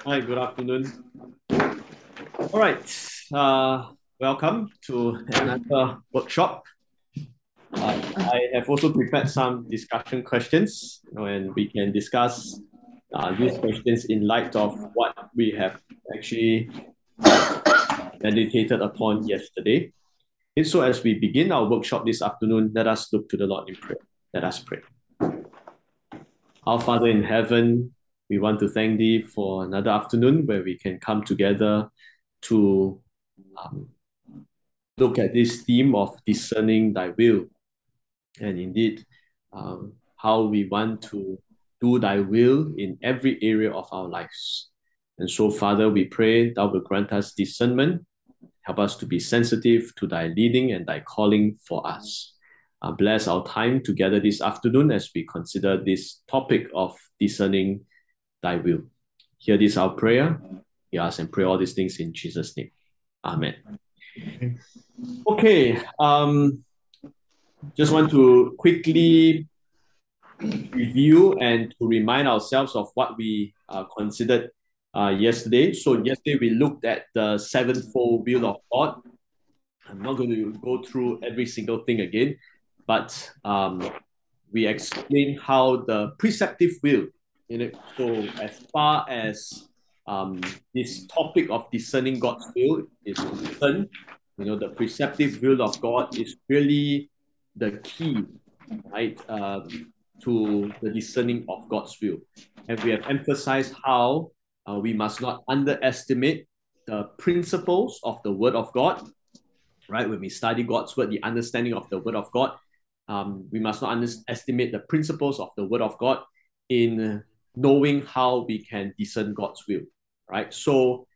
Hi, good afternoon. All right, welcome to another workshop. I have also prepared some discussion questions, and we can discuss these questions in light of what we have actually meditated upon yesterday. And so, as we begin our workshop this afternoon, let us look to the Lord in prayer. Let us pray. Our Father in heaven, we want to thank Thee for another afternoon where we can come together to um, look at this theme of discerning thy will, and indeed how we want to do thy will in every area of our lives. And so, Father, we pray thou will grant us discernment, help us to be sensitive to thy leading and thy calling for us. Bless our time together this afternoon as we consider this topic of discerning thy will. Hear this our prayer. We ask and pray all these things in Jesus' name. Amen. Okay, just want to quickly review and to remind ourselves of what we considered yesterday. So yesterday we looked at the sevenfold will of God. I'm not going to go through every single thing again, but we explained how the preceptive will, so as far as this topic of discerning God's will is concerned, the preceptive will of God is really the key, right, to the discerning of God's will. And we have emphasized how we must not underestimate the principles of the Word of God, right? When we study God's Word, the understanding of the Word of God, we must not underestimate the principles of the Word of God in knowing how we can discern God's will, right? So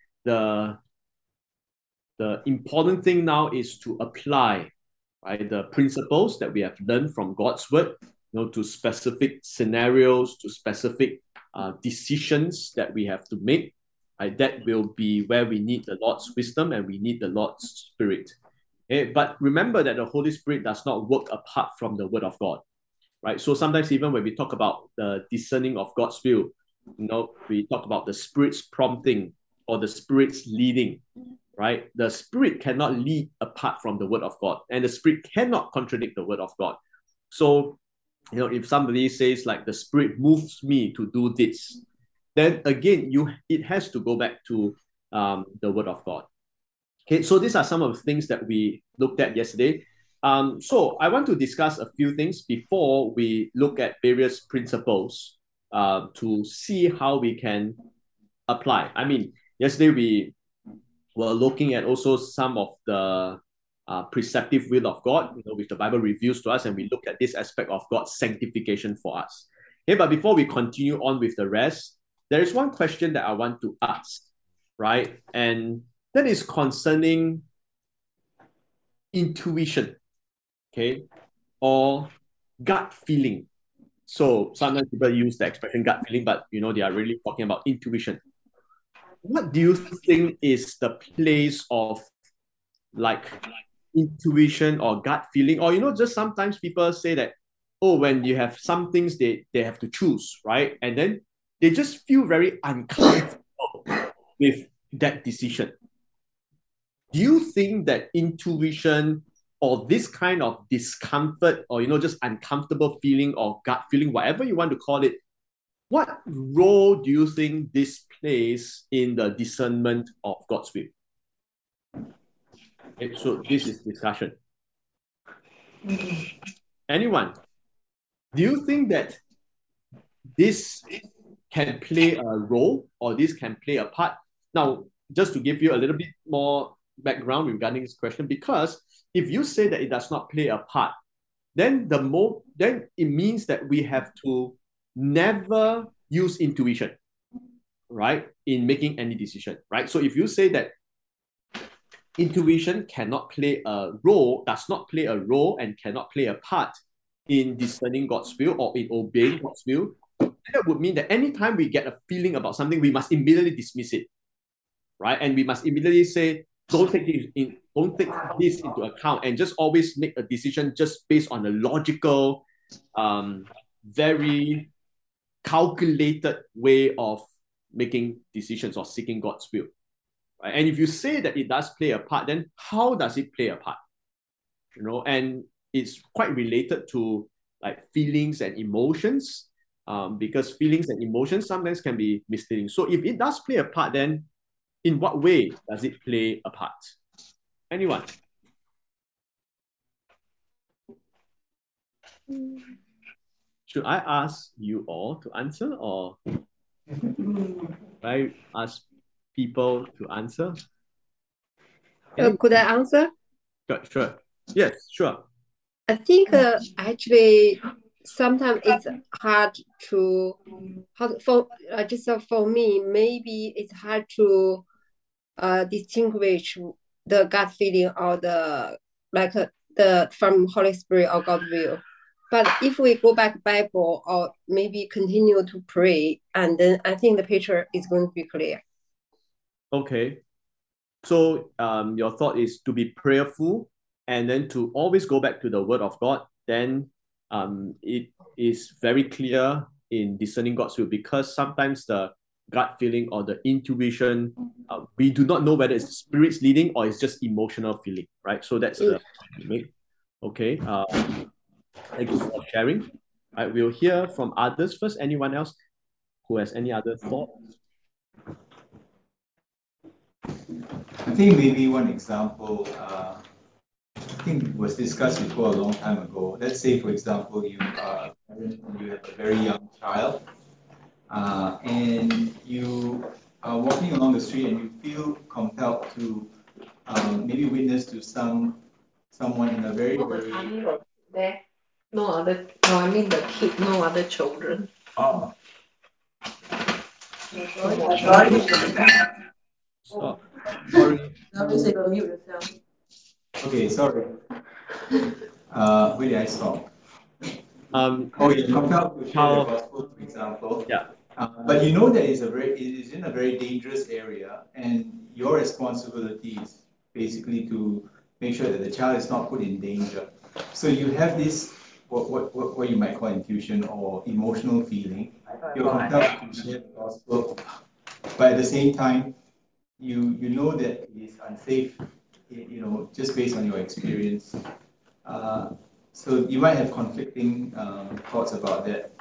the important thing now is to apply, right, the principles that we have learned from God's Word, to specific scenarios, to specific decisions that we have to make. Right? That will be where we need the Lord's wisdom and we need the Lord's Spirit. Okay? But remember that the Holy Spirit does not work apart from the Word of God, right? So sometimes even when we talk about the discerning of God's will, we talk about the Spirit's prompting or the Spirit's leading, right? The Spirit cannot lead apart from the Word of God, and the Spirit cannot contradict the Word of God. So, if somebody says like the Spirit moves me to do this, then again, it has to go back to the Word of God. Okay, so these are some of the things that we looked at yesterday. So I want to discuss a few things before we look at various principles to see how we can apply. I mean, yesterday we were looking at also some of the preceptive will of God, which the Bible reveals to us, and we look at this aspect of God's sanctification for us. Okay, but before we continue on with the rest, there is one question that I want to ask, right? And that is concerning intuition, okay, or gut feeling. So sometimes people use the expression gut feeling, but they are really talking about intuition. What do you think is the place of like intuition or gut feeling? Or just sometimes people say that, oh, when you have some things they have to choose, right? And then they just feel very uncomfortable with that decision. Do you think that intuition or this kind of discomfort or just uncomfortable feeling or gut feeling, whatever you want to call it, what role do you think this plays in the discernment of God's will? Okay, so this is discussion. Anyone? Do you think that this can play a role or this can play a part? Now, just to give you a little bit more background regarding this question, because if you say that it does not play a part, then then it means that we have to never use intuition, right, in making any decision, right? So if you say that intuition cannot play a role, does not play a role, and cannot play a part in discerning God's will or in obeying God's will, that would mean that anytime we get a feeling about something, we must immediately dismiss it, right? And we must immediately say, don't take this into account, and just always make a decision just based on a logical, very calculated way of making decisions or seeking God's will. Right? And if you say that it does play a part, then how does it play a part? And it's quite related to like feelings and emotions, because feelings and emotions sometimes can be misleading. So if it does play a part, then in what way does it play a part? Anyone? Should I ask you all to answer, or should I ask people to answer? Could I answer? Sure. Yes, sure. I think actually sometimes it's hard to for me maybe it's hard to distinguish the gut feeling or the from Holy Spirit or God will. But if we go back Bible or maybe continue to pray, and then I think the picture is going to be clear. Okay. So your thought is to be prayerful and then to always go back to the Word of God. Then it is very clear in discerning God's will, because sometimes the gut feeling or the intuition, we do not know whether it's the Spirit's leading or it's just emotional feeling, right? So that's the okay. Thank you for sharing. Right, we'll hear from others first. Anyone else who has any other thoughts? I think maybe one example, I think was discussed before a long time ago. Let's say, for example, you have a very young child, and you are walking along the street and you feel compelled to maybe witness to someone in a very, very... There, no other. No, I mean the kid, no other children. Oh. Stop. Sorry. Mute yourself. Okay, sorry. Where did I stop? You're compelled to share the gospel, for example. Yeah. But you know that it is in a very dangerous area, and your responsibility is basically to make sure that the child is not put in danger. So you have this what you might call intuition or emotional feeling. You're compelled to share the gospel, but at the same time, you know that it is unsafe, just based on your experience. So you might have conflicting thoughts about that.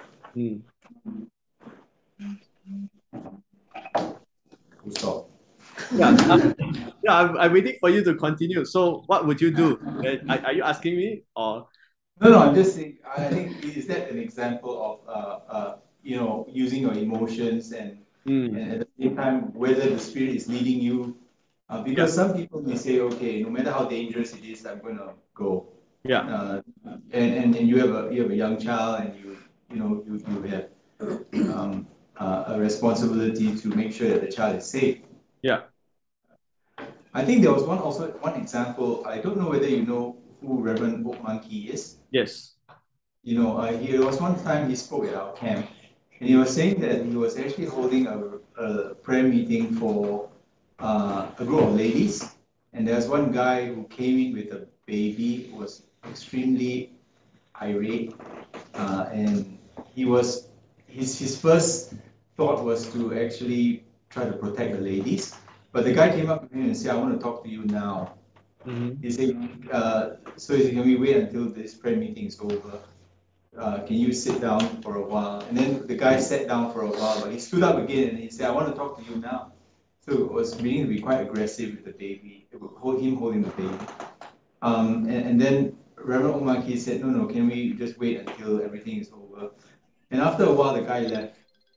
Stop. Yeah, I'm waiting for you to continue. So, what would you do? Are you asking me, or? No, I'm just saying. I think is that an example of using your emotions and at the same time whether the spirit is leading you, because some people may say, okay, no matter how dangerous it is, I'm going to go. Yeah. And you have a young child, and you have a responsibility to make sure that the child is safe. Yeah. I think there was one example. I don't know whether you know who Reverend Book Monkey is. Yes. There was one time he spoke at our camp, and he was saying that he was actually holding a prayer meeting for a group of ladies, and there was one guy who came in with a baby who was extremely irate, and his first thought was to actually try to protect the ladies, but the guy came up to him and said, "I want to talk to you now." He said, "Can we wait until this prayer meeting is over? Can you sit down for a while?" And then the guy sat down for a while, but he stood up again and he said, "I want to talk to you now." So it was beginning to be quite aggressive with the baby, him holding the baby. And then Reverend Omaki said, "No, can we just wait until everything is over?" And after a while, the guy left.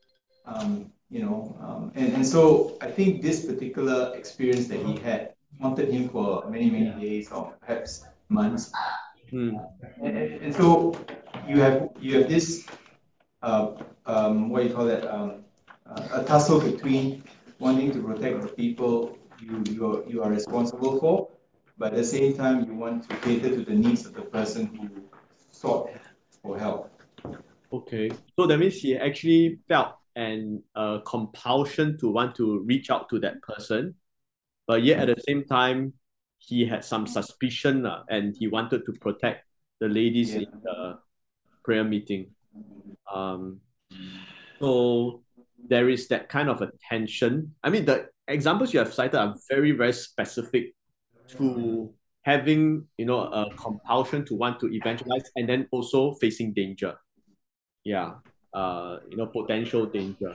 And so I think this particular experience that he had haunted him for many, many days or perhaps months. And so you have this what do you call that, a tussle between wanting to protect the people you are responsible for, but at the same time you want to cater to the needs of the person who sought for help. Okay. So that means he actually felt an compulsion to want to reach out to that person, but yet at the same time he had some suspicion, and he wanted to protect the ladies in the prayer meeting. So there is that kind of a tension. I mean, the examples you have cited are very, very specific to having, a compulsion to want to evangelize and then also facing danger. Yeah. Potential danger.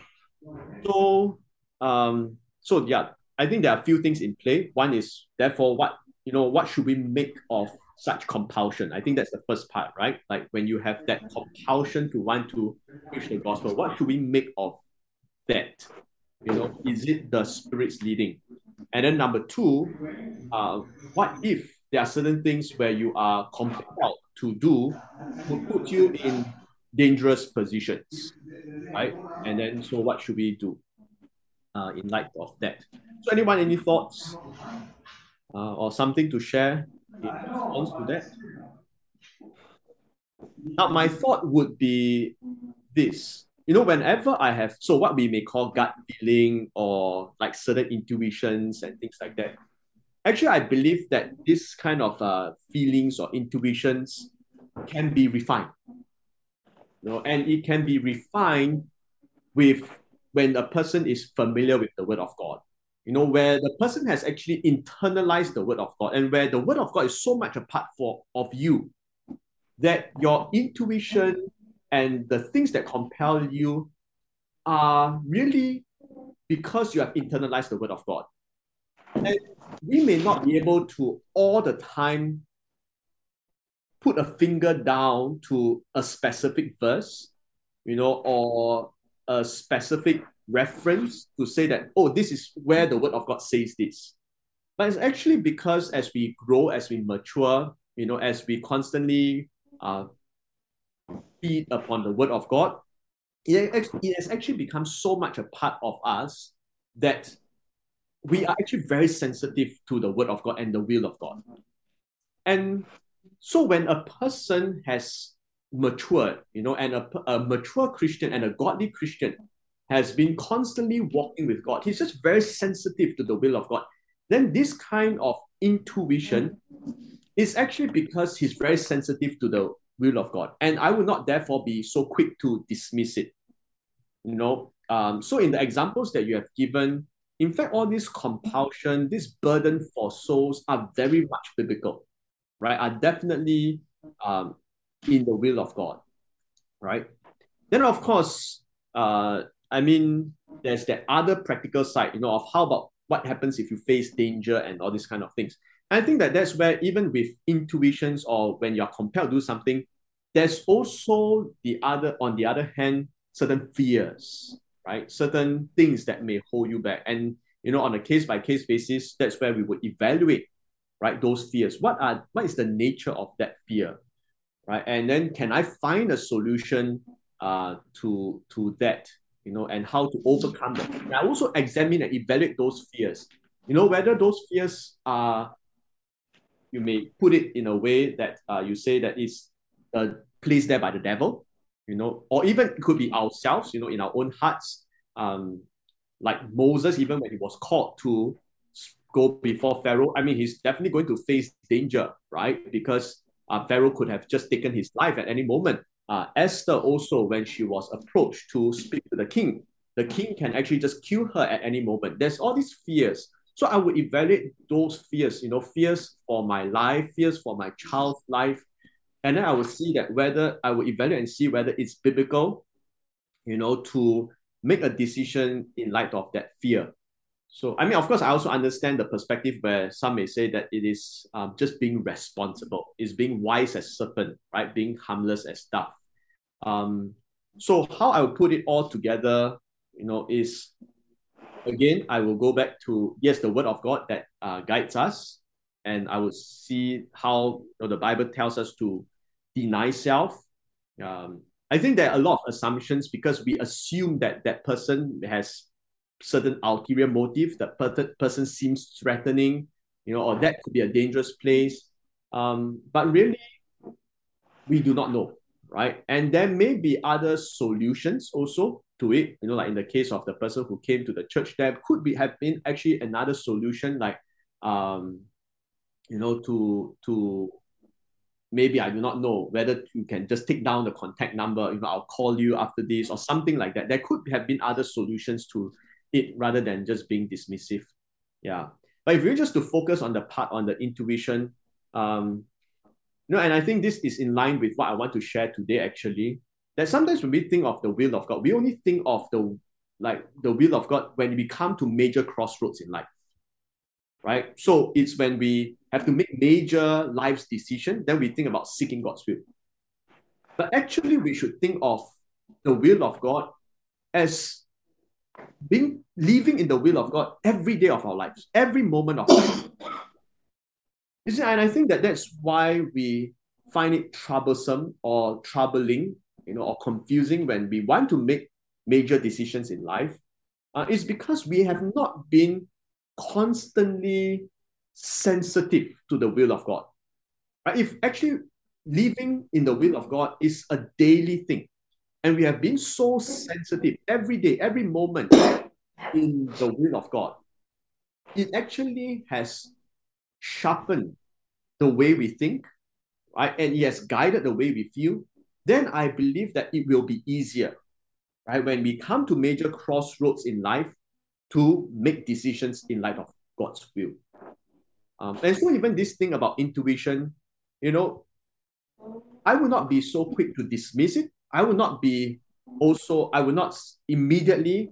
So yeah, I think there are a few things in play. One is therefore what should we make of such compulsion? I think that's the first part, right? Like when you have that compulsion to want to preach the gospel, what should we make of that? Is it the Spirit's leading? And then number two, what if there are certain things where you are compelled to do will put you in dangerous positions, right? And then so what should we do in light of that? So anyone, any thoughts or something to share in response to that? Now, my thought would be this. Whenever I have, so what we may call gut feeling or like certain intuitions and things like that, actually, I believe that this kind of feelings or intuitions can be refined. And it can be refined with when a person is familiar with the Word of God. Where the person has actually internalized the Word of God and where the Word of God is so much a part of you that your intuition and the things that compel you are really because you have internalized the Word of God. And we may not be able to all the time put a finger down to a specific verse, or a specific reference to say that, oh, this is where the Word of God says this. But it's actually because as we grow, as we mature, as we constantly feed upon the Word of God, it has actually become so much a part of us that we are actually very sensitive to the Word of God and the will of God. And so when a person has matured, and a mature Christian and a godly Christian has been constantly walking with God, he's just very sensitive to the will of God. Then this kind of intuition is actually because he's very sensitive to the will of God. And I would not therefore be so quick to dismiss it. So in the examples that you have given, in fact, all this compulsion, this burden for souls are very much biblical, right? Are definitely in the will of God, right? Then, of course, there's that other practical side, of how about what happens if you face danger and all these kind of things. And I think that's where even with intuitions or when you're compelled to do something, there's also on the other hand, certain fears, right? Certain things that may hold you back. And, on a case-by-case basis, that's where we would evaluate, right, those fears. What is the nature of that fear, right? And then can I find a solution to that, and how to overcome that? And I also examine and evaluate those fears, whether those fears are, you may put it in a way that you say that it's placed there by the devil, or even it could be ourselves, in our own hearts. Like Moses, even when he was called to go before Pharaoh, he's definitely going to face danger, right? Because Pharaoh could have just taken his life at any moment. Esther also, when she was approached to speak to the king can actually just kill her at any moment. There's all these fears. So I would evaluate those fears, fears for my life, fears for my child's life. And then I would see that whether I would evaluate and see whether it's biblical, to make a decision in light of that fear. So, of course, I also understand the perspective where some may say that it is just being responsible, is being wise as serpent, right? Being harmless as dove. So how I would put it all together, is, again, I will go back to, yes, the Word of God that guides us. And I would see how the Bible tells us to deny self. I think there are a lot of assumptions because we assume that that person has certain ulterior motive, that person seems threatening, or that could be a dangerous place. But really, we do not know, right? And there may be other solutions also to it, like in the case of the person who came to the church, there could have been actually another solution, like, to maybe I do not know whether you can just take down the contact number, I'll call you after this or something like that. There could have been other solutions to it rather than just being dismissive. Yeah. But if you're just to focus on the part on the intuition, and I think this is in line with what I want to share today, actually, that sometimes when we think of the will of God, we only think of the will of God when we come to major crossroads in life, right? So it's when we have to make major life's decision, then we think about seeking God's will. But actually, we should think of the will of God as living in the will of God every day of our lives, every moment of life. You see, and I think that that's why we find it troublesome or troubling, or confusing when we want to make major decisions in life. It's because we have not been constantly sensitive to the will of God. Right? If actually living in the will of God is a daily thing, and we have been so sensitive every day, every moment in the will of God, it actually has sharpened the way we think, right? And it has guided the way we feel. Then I believe that it will be easier, right? When we come to major crossroads in life, to make decisions in light of God's will. And so even this thing about intuition, I would not be so quick to dismiss it. I would not immediately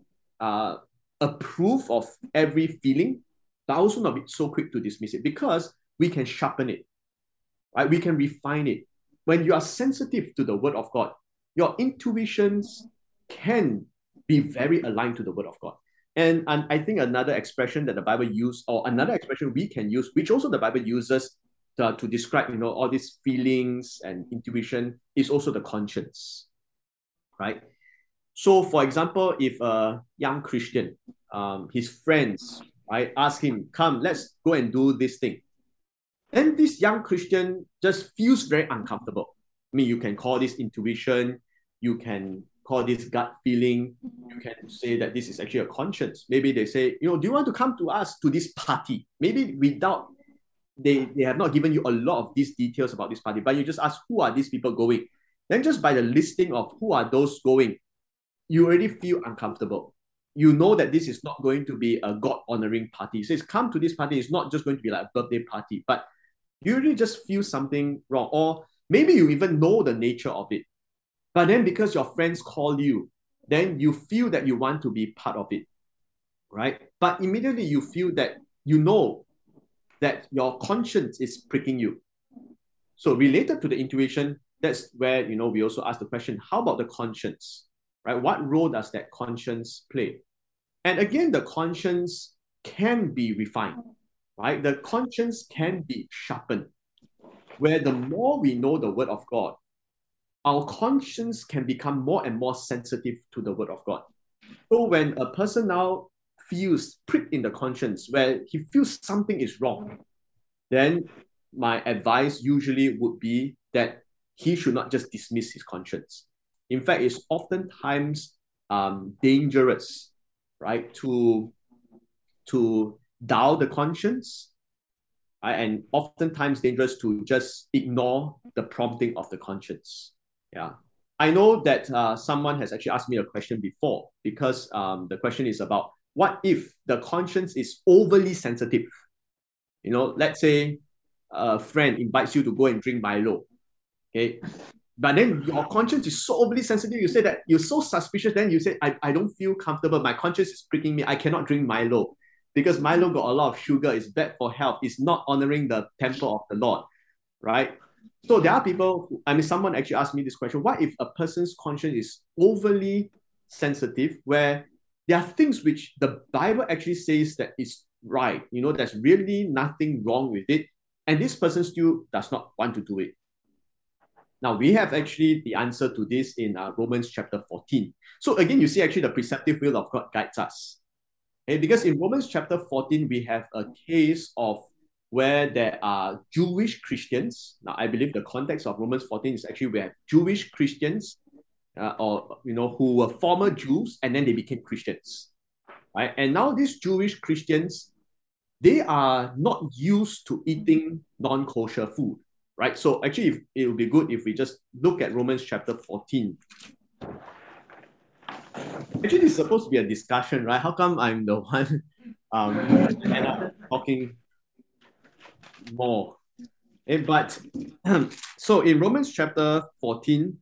approve of every feeling, but I also not be so quick to dismiss it, because we can sharpen it, right? We can refine it. When you are sensitive to the word of God, your intuitions can be very aligned to the word of God. And I think another expression that the Bible used, or another expression we can use, which also the Bible uses to describe, all these feelings and intuition, is also the conscience, right? So, for example, if a young Christian, his friends, right, ask him, come, let's go and do this thing. Then this young Christian just feels very uncomfortable. I mean, you can call this intuition, you can call this gut feeling, you can say that this is actually a conscience. Maybe they say, do you want to come to us to this party? Maybe without, they have not given you a lot of these details about this party, but you just ask, who are these people going? Then just by the listing of who are those going, you already feel uncomfortable. You know that this is not going to be a God-honoring party. It says, come to this party. It's not just going to be like a birthday party, but you really just feel something wrong. Or maybe you even know the nature of it. But then because your friends call you, then you feel that you want to be part of it, right? But immediately you feel that you know that your conscience is pricking you. So related to the intuition, that's where, we also ask the question, how about the conscience, right? What role does that conscience play? And again, the conscience can be refined, right? The conscience can be sharpened, where the more we know the word of God, our conscience can become more and more sensitive to the word of God. So when a person now feels pricked in the conscience, where he feels something is wrong, then my advice usually would be that he should not just dismiss his conscience. In fact, it's oftentimes dangerous, right, to dull the conscience, right? And oftentimes dangerous to just ignore the prompting of the conscience. Yeah. I know that someone has actually asked me a question before, because the question is about, what if the conscience is overly sensitive? Let's say a friend invites you to go and drink Milo, okay? But then your conscience is so overly sensitive, you say that you're so suspicious, then you say, I don't feel comfortable, my conscience is pricking me, I cannot drink Milo, because Milo got a lot of sugar, it's bad for health, it's not honoring the temple of the Lord, right? So there are people, someone actually asked me this question, what if a person's conscience is overly sensitive, where there are things which the Bible actually says that is right, there's really nothing wrong with it, and this person still does not want to do it. Now, we have actually the answer to this in Romans chapter 14. So again, you see actually the preceptive will of God guides us. Okay? Because in Romans chapter 14, we have a case of where there are Jewish Christians. Now, I believe the context of Romans 14 is actually we have Jewish Christians who were former Jews, and then they became Christians, right? And now these Jewish Christians, they are not used to eating non-kosher food. right? So actually, it would be good if we just look at Romans chapter 14. Actually, this is supposed to be a discussion, right? How come I'm the one end up talking more? But so in Romans chapter 14,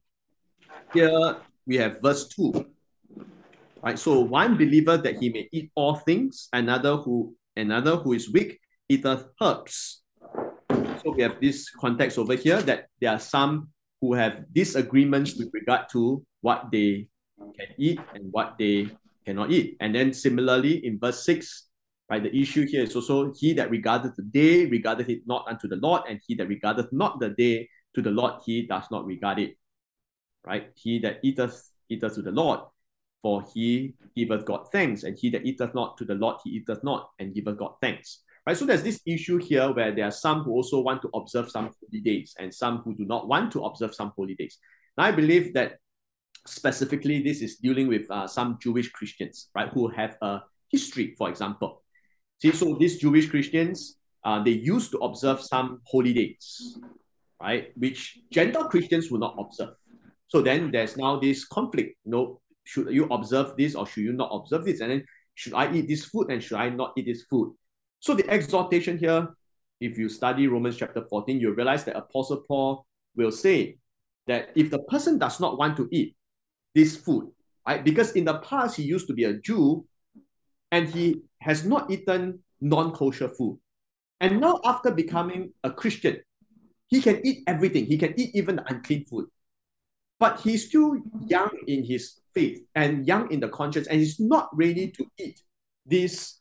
here we have verse 2. Right? So one believer that he may eat all things, another who is weak eateth herbs. So we have this context over here that there are some who have disagreements with regard to what they can eat and what they cannot eat. And then similarly in verse 6, right, the issue here is also he that regardeth the day regardeth it not unto the Lord, and he that regardeth not the day to the Lord, he does not regard it. Right? He that eateth to the Lord, for he giveth God thanks, and he that eateth not to the Lord, he eateth not, and giveth God thanks. Right? So there's this issue here where there are some who also want to observe some holy days, and some who do not want to observe some holy days. Now, I believe that specifically this is dealing with some Jewish Christians, right, who have a history, for example. See, so these Jewish Christians, they used to observe some holy days, right, which Gentile Christians will not observe. So then there's now this conflict, should you observe this or should you not observe this? And then should I eat this food and should I not eat this food? So the exhortation here, if you study Romans chapter 14, you realize that Apostle Paul will say that if the person does not want to eat this food, right, because in the past he used to be a Jew and he has not eaten non-kosher food. And now after becoming a Christian, he can eat everything. He can eat even the unclean food. But he's still young in his faith and young in the conscience, and he's not ready to eat this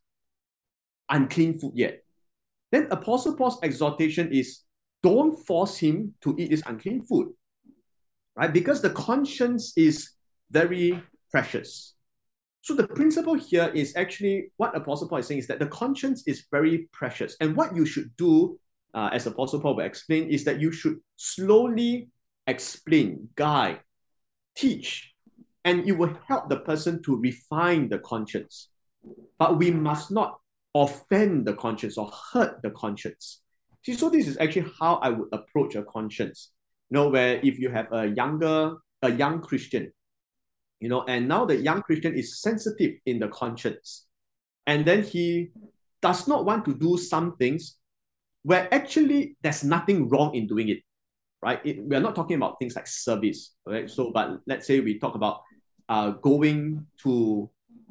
unclean food yet. Then Apostle Paul's exhortation is don't force him to eat this unclean food, right? Because the conscience is very precious. So the principle here is actually what Apostle Paul is saying is that the conscience is very precious. And what you should do, as Apostle Paul will explain, is that you should slowly explain, guide, teach, and it will help the person to refine the conscience. But we must not offend the conscience or hurt the conscience. See, so this is actually how I would approach a conscience. Where if you have a young Christian, and now the young Christian is sensitive in the conscience, and then he does not want to do some things where actually there's nothing wrong in doing it. Right? We are not talking about things like service, right? So, but let's say we talk about going to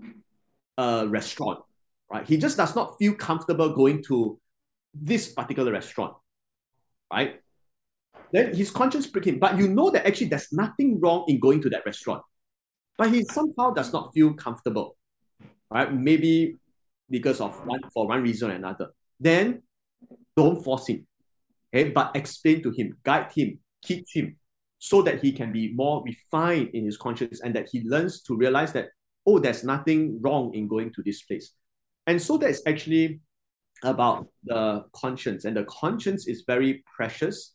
a restaurant, right? He just does not feel comfortable going to this particular restaurant, right? Then his conscience prick him, but that actually there's nothing wrong in going to that restaurant, but he somehow does not feel comfortable, right? Maybe because of one reason or another. Then don't force him. Okay, but explain to him, guide him, teach him, so that he can be more refined in his conscience and that he learns to realize that, there's nothing wrong in going to this place. And so that's actually about the conscience. And the conscience is very precious,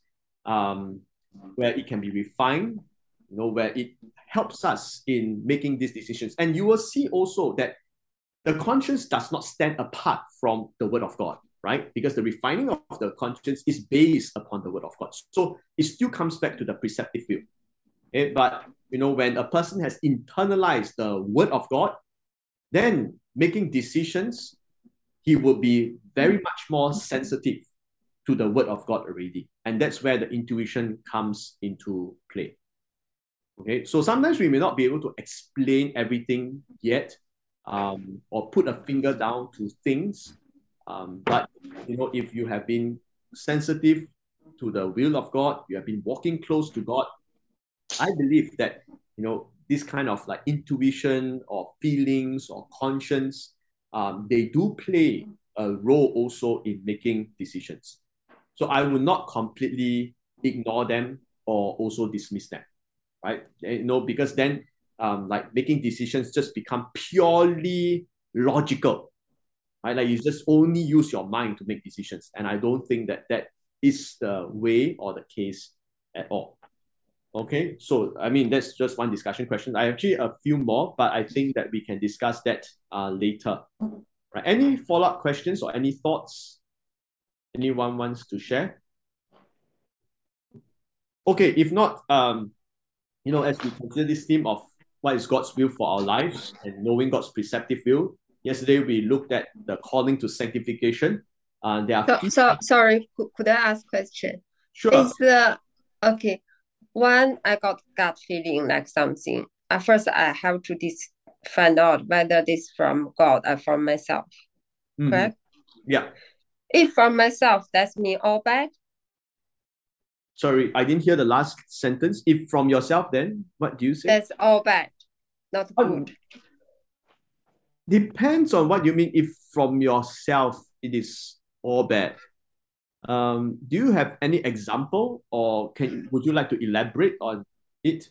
where it can be refined, where it helps us in making these decisions. And you will see also that the conscience does not stand apart from the word of God. Right? Because the refining of the conscience is based upon the word of God. So it still comes back to the preceptive view. Okay? But, when a person has internalized the word of God, then making decisions, he will be very much more sensitive to the word of God already. And that's where the intuition comes into play. Okay? So sometimes we may not be able to explain everything yet, or put a finger down to things. But if you have been sensitive to the will of God, you have been walking close to God, I believe that this kind of like intuition or feelings or conscience, they do play a role also in making decisions. So I will not completely ignore them or also dismiss them, right? Because then like making decisions just become purely logical. Right? Like you just only use your mind to make decisions. And I don't think that is the way or the case at all. Okay, so I mean, that's just one discussion question. I actually a few more, but I think that we can discuss that later. Right? Any follow-up questions or any thoughts anyone wants to share? Okay, if not, as we consider this theme of what is God's will for our lives and knowing God's preceptive will, yesterday we looked at the calling to sanctification. There are sorry, could I ask a question? Sure. Okay, when I got gut feeling like something, at first I have to find out whether this from God or from myself. Correct? Yeah. If from myself, that's me all bad. Sorry, I didn't hear the last sentence. If from yourself, then what do you say? That's all bad, not good. Depends on what you mean. If from yourself, it is all bad. Do you have any example, or would you like to elaborate on it?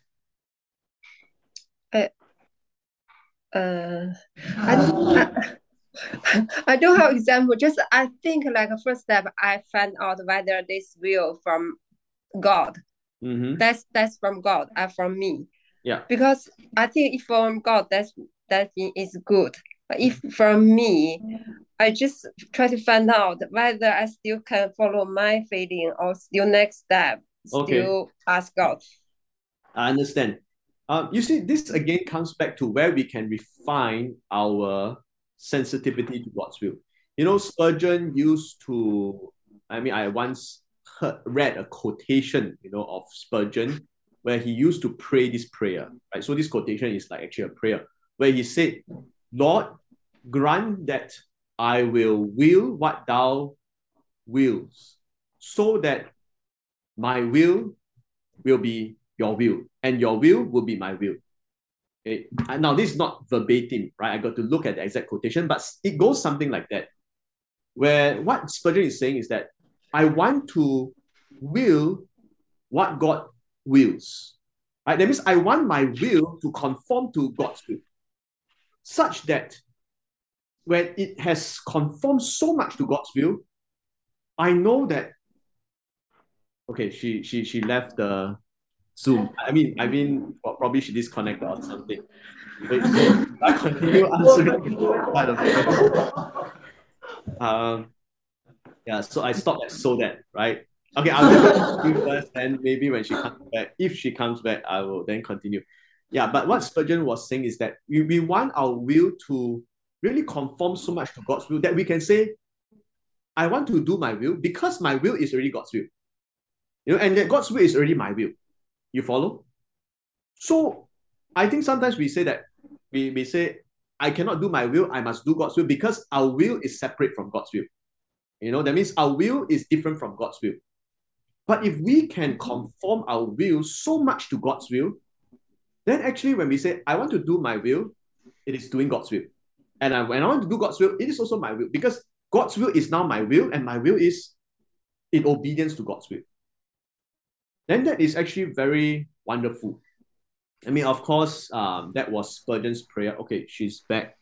I don't have example. Just I think like a first step, I find out whether this will from God. That's from God and from me. Yeah. Because I think if from God, that is good. But if from me, I just try to find out whether I still can follow my feeling or still next step, still ask God. I understand. You see, this again comes back to where we can refine our sensitivity to God's will. Spurgeon used to, I once read a quotation, of Spurgeon, where he used to pray this prayer, right? So this quotation is like actually a prayer, where he said, Lord, grant that I will what thou wills, so that my will be your will, and your will be my will. Okay? Now, this is not verbatim, right? I got to look at the exact quotation, but it goes something like that, where what Spurgeon is saying is that I want to will what God wills. Right? That means I want my will to conform to God's will, such that when it has conformed so much to God's will, I know that, okay, she left the Zoom. Well, probably she disconnected or something. Wait, so I continue answering part of it. Yeah, so I stopped at so that, right? Okay, I'll do first, and maybe when she comes back, if she comes back, I will then continue. Yeah, but what Spurgeon was saying is that we want our will to really conform so much to God's will that we can say, I want to do my will because my will is already God's will. And that God's will is already my will. You follow? So I think sometimes we say that we say, I cannot do my will, I must do God's will, because our will is separate from God's will. That means our will is different from God's will. But if we can conform our will so much to God's will, then actually when we say, I want to do my will, it is doing God's will. And when I want to do God's will, it is also my will, because God's will is now my will, and my will is in obedience to God's will. Then that is actually very wonderful. Of course, that was Spurgeon's prayer. Okay, she's back.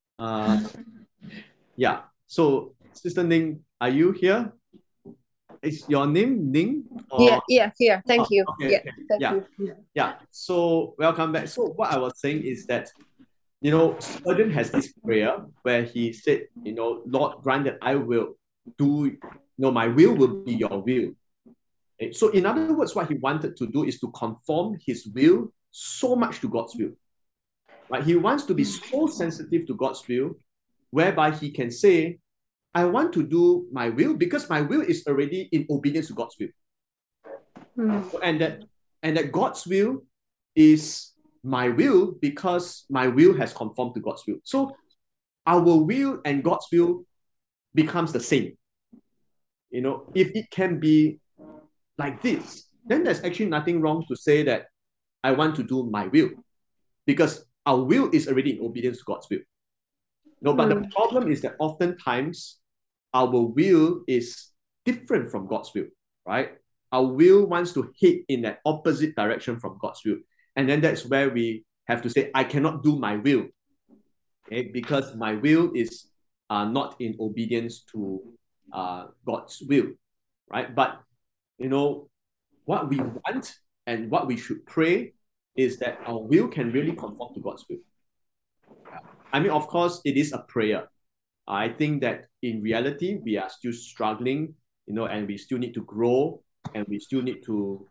Yeah. So, Sister Ning, are you here? Is your name Ning? Yeah, here. Thank you. Okay, thank you. Yeah. So, welcome back. So, what I was saying is that, Spurgeon has this prayer where he said, Lord, grant that I will do, my will be your will. Okay? So, in other words, what he wanted to do is to conform his will so much to God's will. Right? He wants to be so sensitive to God's will, whereby he can say, I want to do my will because my will is already in obedience to God's will. And that God's will is my will because my will has conformed to God's will. So our will and God's will becomes the same. If it can be like this, then there's actually nothing wrong to say that I want to do my will, because our will is already in obedience to God's will. But the problem is that oftentimes our will is different from God's will, right? Our will wants to head in that opposite direction from God's will. And then that's where we have to say, I cannot do my will, okay? Because my will is not in obedience to God's will, right? But, what we want and what we should pray is that our will can really conform to God's will. Of course, it is a prayer. I think that in reality, we are still struggling, and we still need to grow, and we still need to,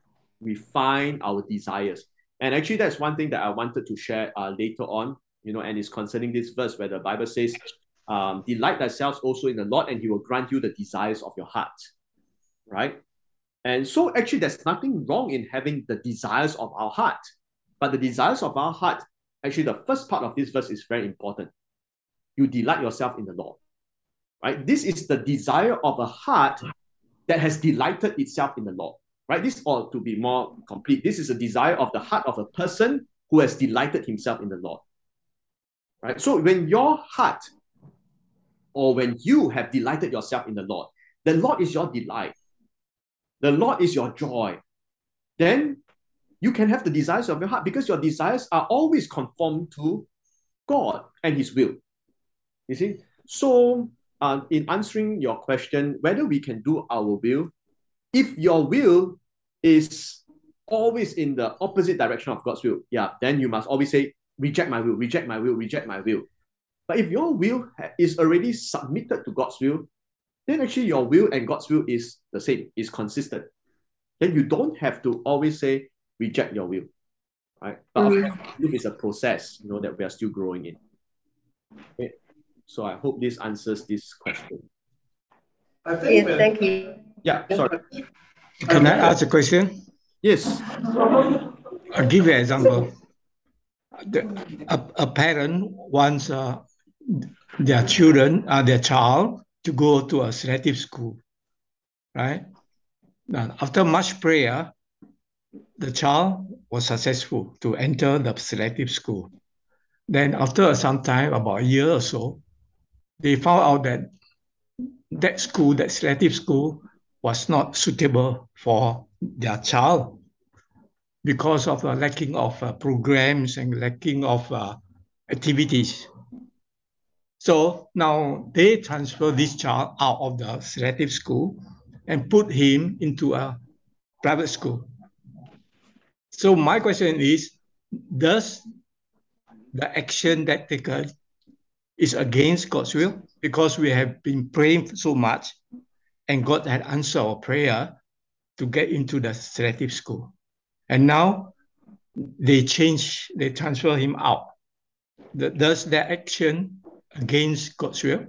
refine our desires. And actually, that's one thing that I wanted to share later on, and it's concerning this verse where the Bible says, delight thyself also in the Lord, and he will grant you the desires of your heart, right? And so actually, there's nothing wrong in having the desires of our heart. But the desires of our heart, actually, the first part of this verse is very important. You delight yourself in the Lord, right? This is the desire of a heart that has delighted itself in the Lord, right? This ought to be more complete. This is a desire of the heart of a person who has delighted himself in the Lord, right? So when your heart, or when you have delighted yourself in the Lord is your delight. The Lord is your joy. Then you can have the desires of your heart because your desires are always conformed to God and His will. You see? So, in answering your question, whether we can do our will, if your will is always in the opposite direction of God's will, then you must always say, reject my will, reject my will, reject my will. But if your will is already submitted to God's will, then actually your will and God's will is the same, is consistent. Then you don't have to always say, reject your will, right? But of course, will is a process, that we are still growing in. Okay. So I hope this answers this question. Yes, thank you. Yeah, sorry. Can I ask a question? Yes. I'll give you an example. A parent wants their child to go to a selective school, right? Now, after much prayer, the child was successful to enter the selective school. Then after some time, about a year or so, they found out that that selective school was not suitable for their child because of the lacking of programs and lacking of activities. So now they transfer this child out of the selective school and put him into a private school. So my question is, does the action that taken is against God's will? Because we have been praying so much and God had answered our prayer to get into the selective school. And now they transfer him out. Does that action against God's will?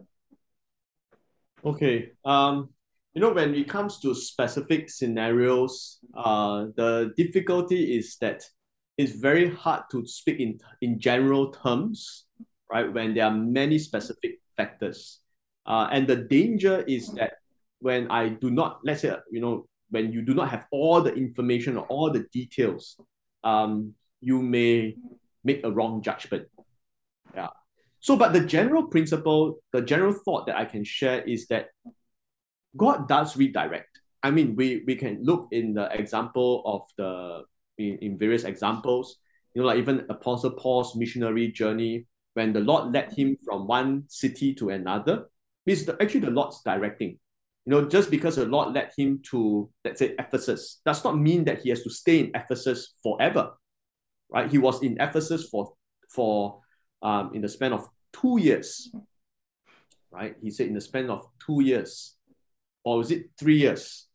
Okay. When it comes to specific scenarios, the difficulty is that it's very hard to speak in general terms, right? When there are many specific factors. And the danger is that when I do not, let's say, when you do not have all the information or all the details, you may make a wrong judgment. Yeah. So, but the general principle, the general thought that I can share is that God does redirect. I mean, we can look in the example of in various examples, like even Apostle Paul's missionary journey, when the Lord led him from one city to another, means actually the Lord's directing. Just because the Lord led him to, let's say, Ephesus, does not mean that he has to stay in Ephesus forever, right? He was in Ephesus for in the span of 2 years, right? He said in the span of 2 years, or was it 3 years?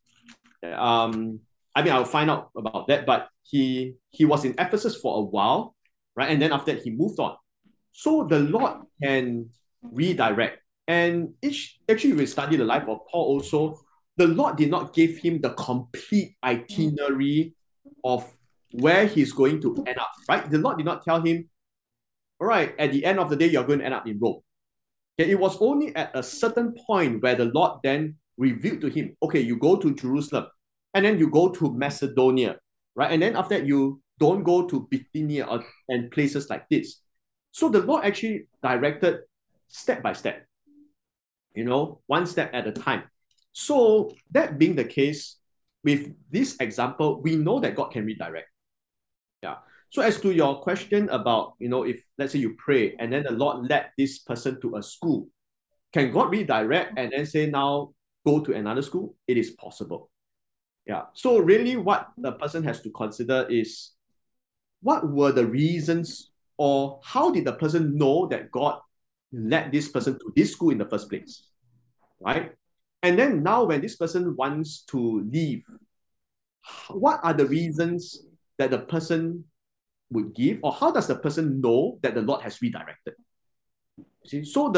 I'll find out about that, but he was in Ephesus for a while, right? And then after that, he moved on. So the Lord can redirect. And actually, we study the life of Paul also, the Lord did not give him the complete itinerary of where he's going to end up, right? The Lord did not tell him, all right, at the end of the day, you're going to end up in Rome. Okay, it was only at a certain point where the Lord then revealed to him, okay, you go to Jerusalem, and then you go to Macedonia, right? And then after that, you don't go to Bithynia and places like this. So the Lord actually directed step by step, one step at a time. So that being the case, with this example, we know that God can redirect. Yeah. So as to your question about, if let's say you pray and then the Lord led this person to a school, can God redirect and then say, now go to another school? It is possible. Yeah. So really what the person has to consider is, what were the reasons, or how did the person know that God led this person to this school in the first place, right? And then now when this person wants to leave, what are the reasons that the person would give, or how does the person know that the Lord has redirected? See, so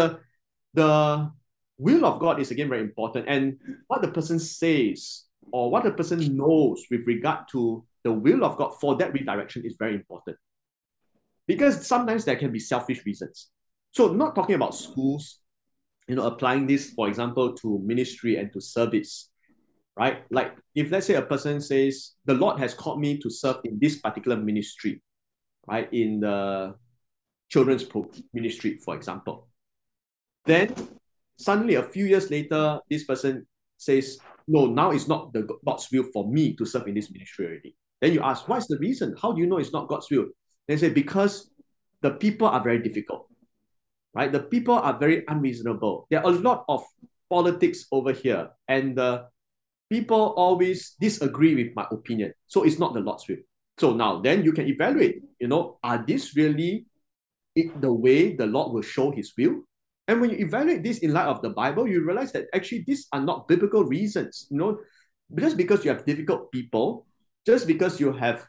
the will of God is again very important, and what the person says or what the person knows with regard to the will of God for that redirection is very important. Because sometimes there can be selfish reasons. So not talking about schools, applying this, for example, to ministry and to service, right? Like if let's say a person says, the Lord has called me to serve in this particular ministry, right? In the children's ministry, for example. Then suddenly a few years later, this person says, no, now it's not the God's will for me to serve in this ministry already. Then you ask, what's the reason? How do you know it's not God's will? They say, because the people are very difficult, right? The people are very unreasonable. There are a lot of politics over here, and the people always disagree with my opinion. So it's not the Lord's will. So now then you can evaluate, are this really the way the Lord will show his will? And when you evaluate this in light of the Bible, you realize that actually these are not biblical reasons. Just because you have difficult people, just because you have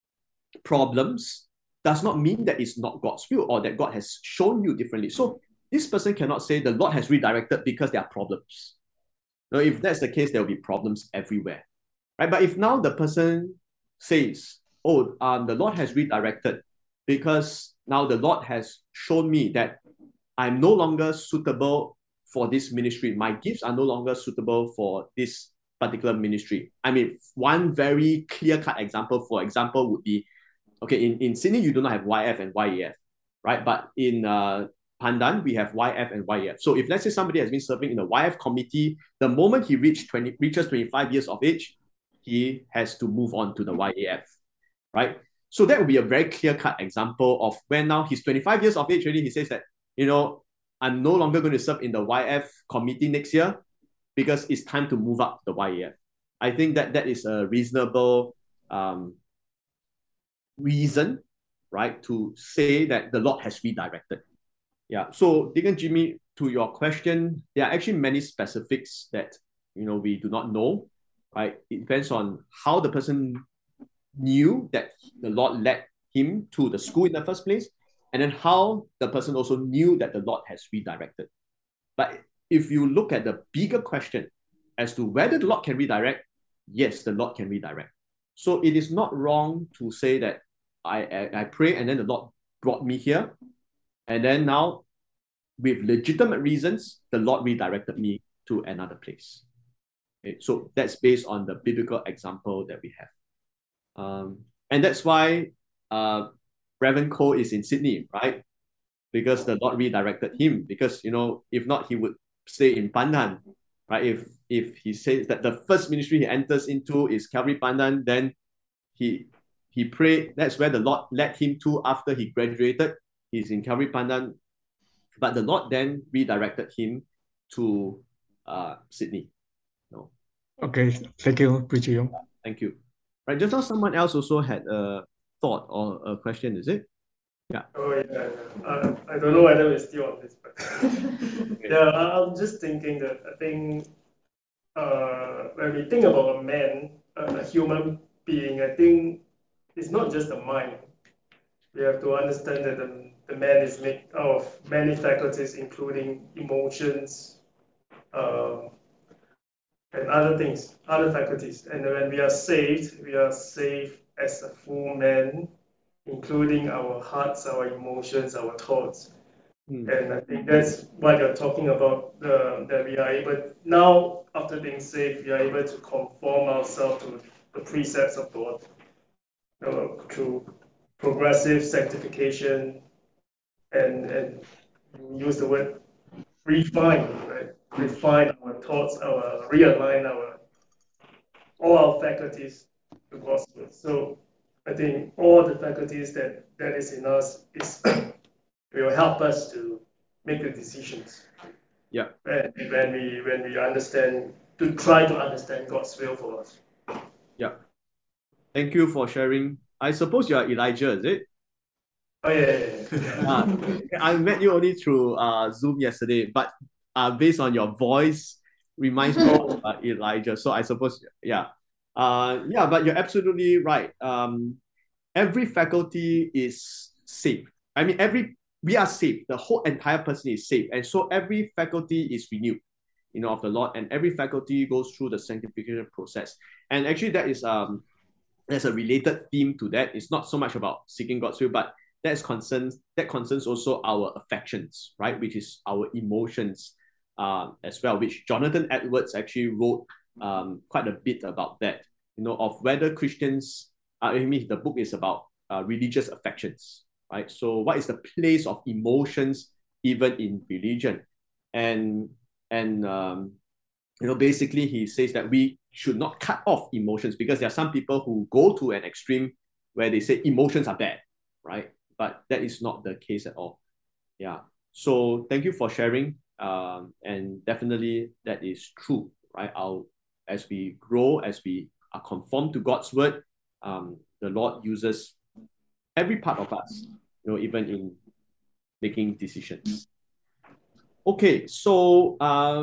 problems, does not mean that it's not God's will or that God has shown you differently. So this person cannot say the Lord has redirected because there are problems. If that's the case, there will be problems everywhere, right? But if now the person says, the Lord has redirected because now the Lord has shown me that I'm no longer suitable for this ministry. My gifts are no longer suitable for this particular ministry. I mean, one very clear-cut example, for example, would be, okay, in Sydney, you do not have YF and YEF, right? But in Pandan, we have YF and YEF. So if let's say somebody has been serving in the YF committee, the moment he reaches 25 years of age, he has to move on to the YAF, right? So that would be a very clear-cut example of when now he's 25 years of age already, he says that, I'm no longer going to serve in the YF committee next year because it's time to move up to the YAF. I think that is a reasonable reason, right, to say that the Lord has redirected. Yeah. So, Deacon Jimmy, to your question, there are actually many specifics that we do not know, right? It depends on how the person knew that the Lord led him to the school in the first place, and then how the person also knew that the Lord has redirected. But if you look at the bigger question as to whether the Lord can redirect, yes, the Lord can redirect. So it is not wrong to say that I pray and then the Lord brought me here, and then now with legitimate reasons, the Lord redirected me to another place. Okay, so that's based on the biblical example that we have. And that's why Reverend Cole is in Sydney, right? Because the Lord redirected him. Because, if not, he would stay in Pandan, right? If he says that the first ministry he enters into is Calvary Pandan, then he prayed. That's where the Lord led him to after he graduated. He's in Calvary Pandan. But the Lord then redirected him to Sydney. No. Okay, thank you, Preacher Yong. Thank you. Right, just now someone else also had a thought or a question, is it? Yeah. Oh, yeah. I don't know whether we're still on this, but yeah, I'm just thinking that I think when we think about a man, a human being, I think it's not just the mind. We have to understand that the man is made out of many faculties, including emotions and other things, other faculties. And when we are saved as a full man, including our hearts, our emotions, our thoughts. And I think that's what you're talking about, that we are able, now after being saved, we are able to conform ourselves to the precepts of God through progressive sanctification and use the word refine, right? Refine our thoughts, realign all our faculties to God's word. So I think all the faculties that is in us will help us to make the decisions. Yeah. When we understand, to try to understand God's will for us. Yeah. Thank you for sharing. I suppose you are Elijah, is it? Oh yeah. I met you only through Zoom yesterday, but based on your voice, reminds me of Elijah. So I suppose, yeah. Yeah, but you're absolutely right. Every faculty is safe. I mean, we are safe. The whole entire person is safe, and so every faculty is renewed, of the Lord, and every faculty goes through the sanctification process. And actually, there's a related theme to that. It's not so much about seeking God's will, but that concerns also our affections, right? Which is our emotions as well, which Jonathan Edwards actually wrote quite a bit about that, of whether Christians, the book is about religious affections, right? So what is the place of emotions even in religion? And basically he says that we should not cut off emotions, because there are some people who go to an extreme where they say emotions are bad, right? But that is not the case at all. Yeah. So thank you for sharing. And definitely that is true, right? As we grow, as we are conformed to God's word, the Lord uses every part of us, even in making decisions. Okay, so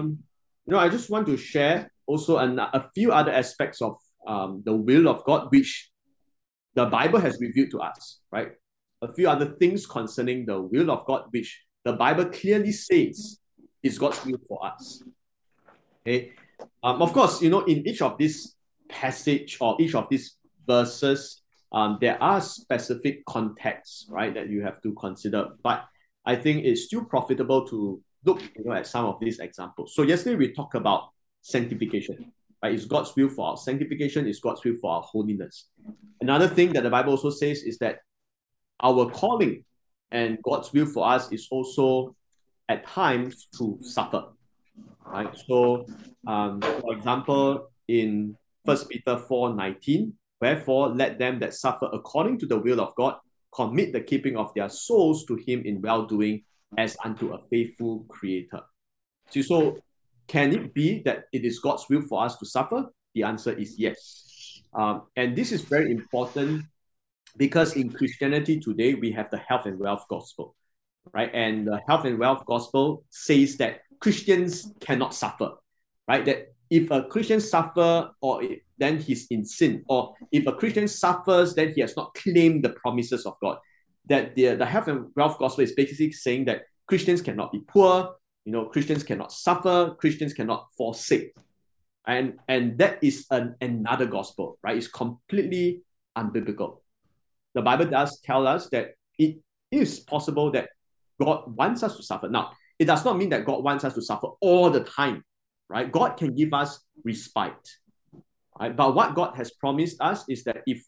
I just want to share also a few other aspects of the will of God, which the Bible has revealed to us, right? A few other things concerning the will of God, which the Bible clearly says is God's will for us. Okay, of course, in each of these passage or each of these verses, there are specific contexts, right, that you have to consider. But I think it's still profitable to look, at some of these examples. So yesterday we talked about sanctification, right? It's God's will for our sanctification, it's God's will for our holiness. Another thing that the Bible also says is that our calling and God's will for us is also at times to suffer, right? So, for example, in 1 Peter 4:19, wherefore let them that suffer according to the will of God commit the keeping of their souls to him in well-doing as unto a faithful creator. So can it be that it is God's will for us to suffer? The answer is yes. And this is very important because in Christianity today, we have the health and wealth gospel, right? And the health and wealth gospel says that Christians cannot suffer, right? That if a Christian suffer, then he's in sin, or if a Christian suffers, then he has not claimed the promises of God. That the health and wealth gospel is basically saying that Christians cannot be poor, Christians cannot suffer, Christians cannot fall sick. And that is another gospel, right? It's completely unbiblical. The Bible does tell us that it is possible that God wants us to suffer. Now, it does not mean that God wants us to suffer all the time, right? God can give us respite, right? But what God has promised us is that if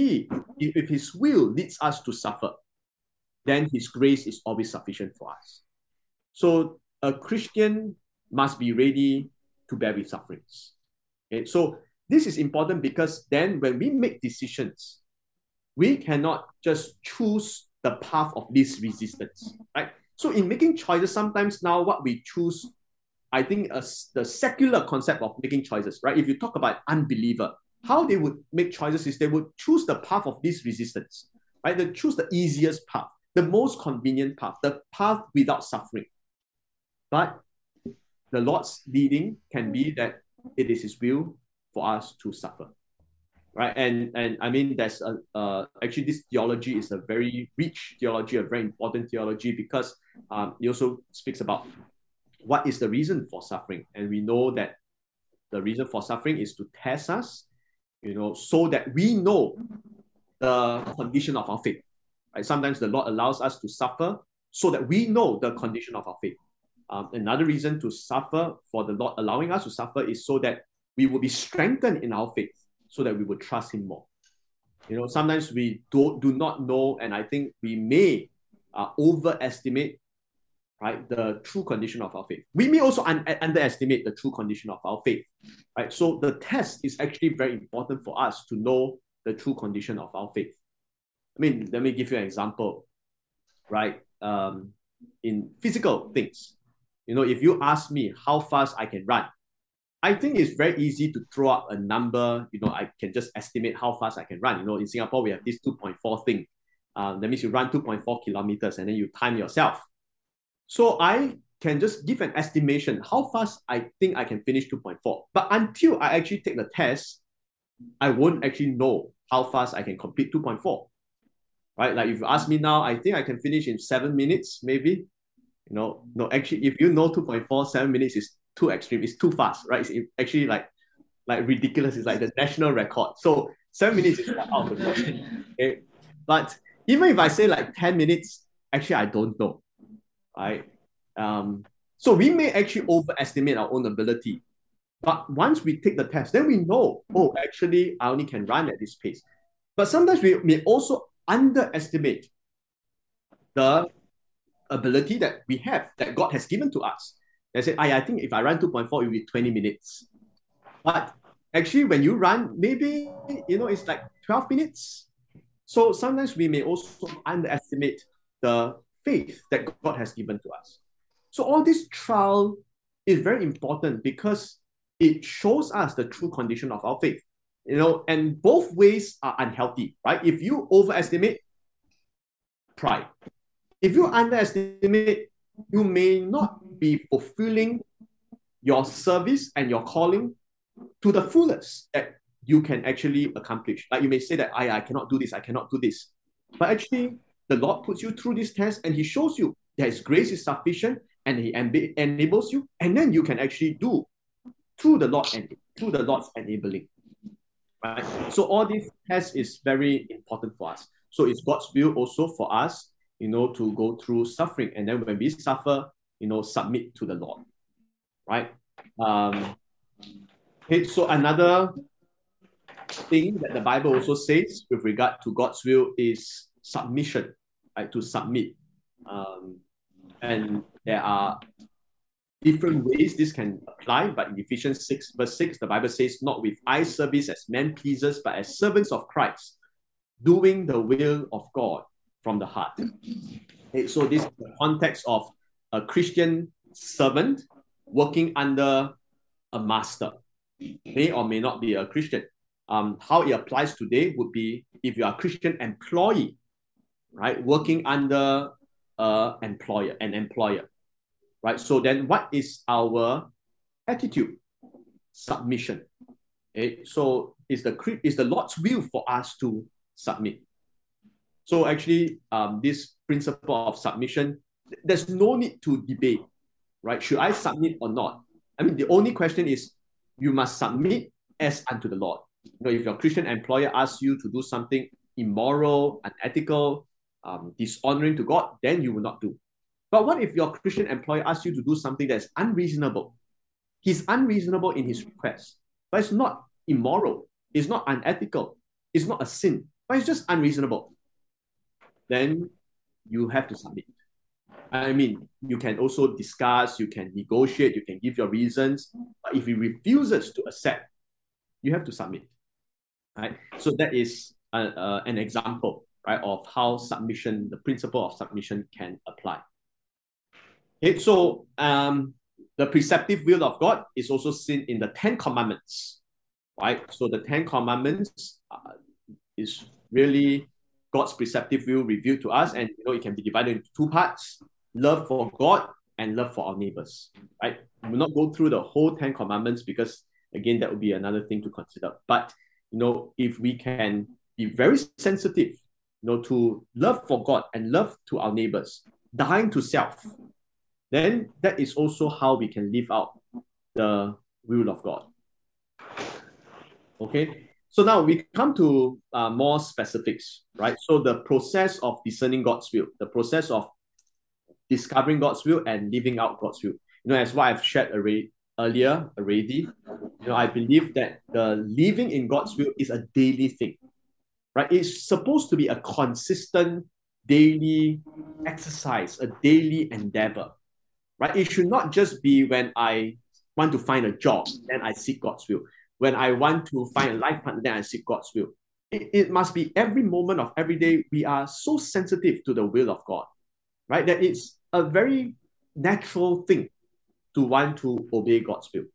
his will leads us to suffer, then his grace is always sufficient for us. So a Christian must be ready to bear with sufferings. Okay? So this is important because then when we make decisions, we cannot just choose the path of least resistance, right? So in making choices, sometimes now what we choose, I think the secular concept of making choices, right? If you talk about unbeliever, how they would make choices is they would choose the path of least resistance, right? They choose the easiest path, the most convenient path, the path without suffering. But the Lord's leading can be that it is his will for us to suffer. Right, and I mean, there's actually this theology is a very rich theology, a very important theology, because it also speaks about what is the reason for suffering, and we know that the reason for suffering is to test us, so that we know the condition of our faith. Right, sometimes the Lord allows us to suffer so that we know the condition of our faith. Another reason to suffer, for the Lord allowing us to suffer, is so that we will be strengthened in our faith, so that we would trust him more. Sometimes we do not know, and I think we may overestimate, right, the true condition of our faith. We may also underestimate the true condition of our faith, right? So the test is actually very important for us to know the true condition of our faith. I mean, let me give you an example, right? In physical things, if you ask me how fast I can run, I think it's very easy to throw up a number. I can just estimate how fast I can run. In Singapore, we have this 2.4 thing. That means you run 2.4 kilometers and then you time yourself. So I can just give an estimation how fast I think I can finish 2.4. But until I actually take the test, I won't actually know how fast I can complete 2.4. Right? Like if you ask me now, I think I can finish in 7 minutes, maybe. No, actually, if you know 2.4, 7 minutes is too extreme. It's too fast, right? It's actually like ridiculous. It's like the national record. So 7 minutes is out of the question. Okay? But even if I say like 10 minutes, actually, I don't know, right? So we may actually overestimate our own ability. But once we take the test, then we know, oh, actually, I only can run at this pace. But sometimes we may also underestimate the ability that we have, that God has given to us. They say, I think if I run 2.4, it will be 20 minutes. But actually, when you run, maybe, it's like 12 minutes. So sometimes we may also underestimate the faith that God has given to us. So all this trial is very important because it shows us the true condition of our faith. And both ways are unhealthy, right? If you overestimate, pride. If you underestimate, you may not be fulfilling your service and your calling to the fullest that you can actually accomplish. Like you may say that, I cannot do this, I cannot do this. But actually, the Lord puts you through this test and He shows you that His grace is sufficient and He enables you, and then you can actually do through the Lord and through the Lord's enabling. Right? So all this test is very important for us. So it's God's will also for us, to go through suffering. And then when we suffer, submit to the Lord. Right? Okay, so another thing that the Bible also says with regard to God's will is submission, right? To submit. And there are different ways this can apply, but in Ephesians 6, verse 6, the Bible says, not with eye service as men pleasers, but as servants of Christ, doing the will of God from the heart. Okay, so this is the context of a Christian servant working under a master. May or may not be a Christian. How it applies today would be if you are a Christian employee, right, working under an employer. Right? So then what is our attitude? Submission. Okay? So is the Lord's will for us to submit. So actually, this principle of submission, there's no need to debate, right? Should I submit or not? I mean, the only question is, you must submit as unto the Lord. If your Christian employer asks you to do something immoral, unethical, dishonoring to God, then you will not do. But what if your Christian employer asks you to do something that's unreasonable? He's unreasonable in his request, but it's not immoral, it's not unethical, it's not a sin, but it's just unreasonable. Then you have to submit. I mean, you can also discuss, you can negotiate, you can give your reasons, but if he refuses to accept, you have to submit. Right? So that is an example, right, of how submission, the principle of submission, can apply. Okay, so the preceptive will of God is also seen in the 10 Commandments, right? So the 10 Commandments is really God's preceptive will revealed to us, and it can be divided into two parts: love for God and love for our neighbors. Right? We will not go through the whole 10 Commandments because, again, that would be another thing to consider. But if we can be very sensitive, to love for God and love to our neighbors, dying to self, then that is also how we can live out the will of God. Okay, so now we come to more specifics, right? So the process of discerning God's will, the process of discovering God's will and living out God's will. As what I've shared earlier already, I believe that the living in God's will is a daily thing, right? It's supposed to be a consistent daily exercise, a daily endeavor. Right? It should not just be when I want to find a job, then I seek God's will. When I want to find a life partner, then I seek God's will. It must be every moment of every day we are so sensitive to the will of God, right? That it's a very natural thing to want to obey God's will.